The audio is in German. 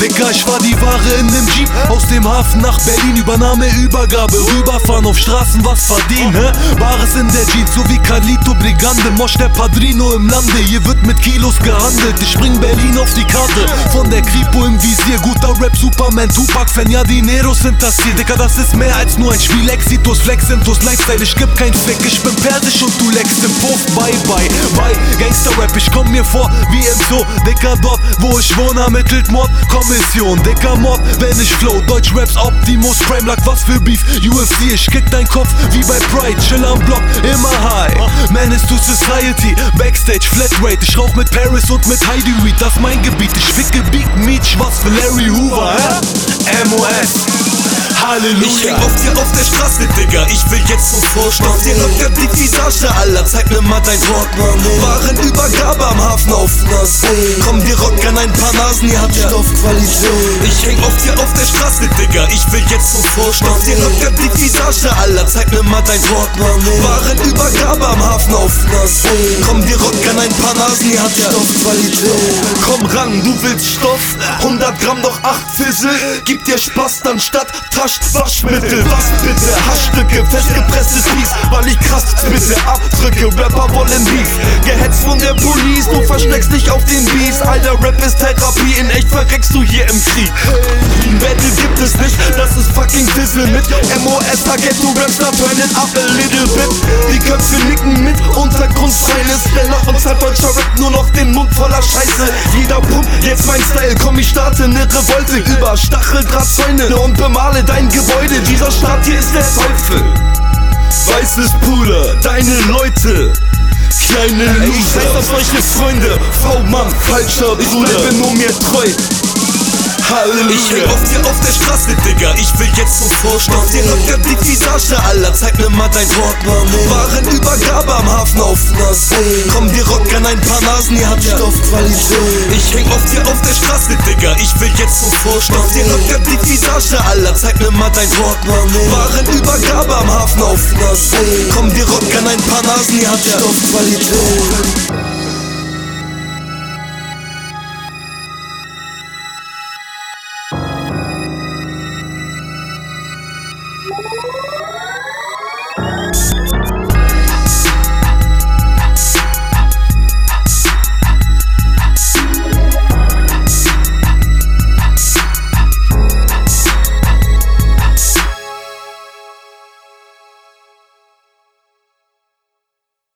Digga, ich war die Ware in nem Jeep. Aus dem Hafen nach Berlin, Übernahme, Übergabe, rüberfahren, auf Straßen was verdienen, hä? Bares in der Jeans, so wie Carlito Brigande, Mosch der Padrino im Lande. Hier wird mit Kilos gehandelt, ich bring Berlin auf die Karte. Von der Kripo im Visier, guter Rap, Superman, Tupac, Fan, ja die Neros sind das hier. Digga, das ist mehr als nur ein Spiel, Exitus, Flexentus, Lifestyle, ich geb kein Fick. Ich bin persisch und du leckst im Puff, bye, bye, bye. Gangster-Rap, ich komm mir vor wie im Zoo. Digga, dort, wo ich wohne, ermittelt Mordkommission. Dicker Mord, wenn ich flow, Deutsch Raps, Optimus, Prime, Lack, was für Beef. UFC, ich kick dein Kopf wie bei Pride, chill am Block, immer high. Menace to Society, Backstage, Flatrate. Ich rauch mit Paris und mit Heidi Reed, das ist mein Gebiet. Ich ficke Big Meat, was für Larry Hoover, hä? MOS. Halleluja. Ich häng auf dir auf der Straße, Digga, ich will jetzt zum Vorstand. Dir locker die Visage, Allah, zeig mir mal dein Portemonnaie. Warenübergabe am Hafen auf See. Komm, wir rockern ein paar Nasen, ihr habt Stoffqualität. Ich häng auf dir auf der Straße, Digga, ich will jetzt zum Vorstand. Dir locker die Visage, Allah, zeig mir mal dein Portemonnaie. Warenübergabe am Hafen auf See. Komm, wir rockern ein paar Nasen, ihr habt Stoffqualität. Komm ran, du willst Stoff, 100 Gramm noch 8 Fissel. Gib dir Spaß, dann statt Waschmittel, was bitte? Haschstücke, festgepresstes Bies, weil ich krass bitte abdrücke. Rapper wollen Beef, gehetzt von der Police, du versteckst dich auf den Beats. Alter, Rap ist Therapie, in echt verreckst du hier im Krieg. Battle gibt es nicht, das ist fucking Dizzle mit MOS, Ghetto Raps, da turn it up a little bit. Die Köpfe nicken mit, Untergrund reines. Denn nach uns hat deutscher Rap nur noch den Mund voller Scheiße. Jeder pumpt jetzt mein Style, komm, ich starte ne Revolte über Stacheldrahtzäune und bemale dein Gebäude. Dieser Staat hier ist der Teufel. Weißes Puder, deine Leute, kleine Loser. Ich scheiß auf solche Freunde, V-Mann, falscher Bruder. Ich bleibe nur mir treu. Halleluja. Ich häng auf dir auf der Straße, Digga, ich will jetzt zum Vorstand. Dir locker die Visage, Allah, zeig mir mal dein Portemonnaie. Warenübergabe am Hafen auf See. Komm, wir rockern ein paar Nasen, ihr habt Stoffqualität. Ich häng auf dir auf der Straße, Digga, ich will jetzt zum Vorstand. Dir locker die Visage, Allah, zeig mir mal dein Portemonnaie. Warenübergabe am Hafen auf See. Komm, wir rockern ein paar Nasen, ihr habt Stoffqualität.